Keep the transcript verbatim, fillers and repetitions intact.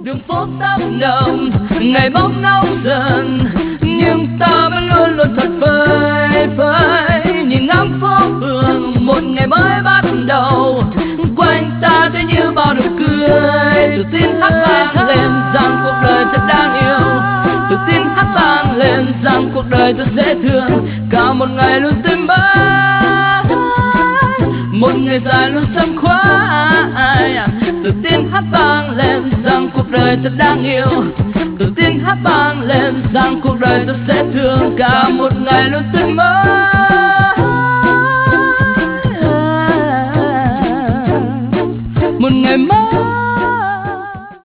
đường phố tấp nập ngày bóng nóng dần, nhưng ta vẫn luôn luôn thật phơi phới. Nhìn ngắm phố phường một ngày mới bắt đầu, quanh ta thấy như bao nụ cười. Tự tin hát vang lên rằng cuộc đời thật đáng yêu, tự tin hát vang lên rằng cuộc đời thật dễ thương. Cả một ngày luôn tươi mới, một ngày dài luôn sớm khoái. Tự tin hát vang lên rằng cuộc đời thật đáng yêu, tự tin hát vang lên rằng cuộc đời thật dễ thương. Cả một ngày luôn tươi mới,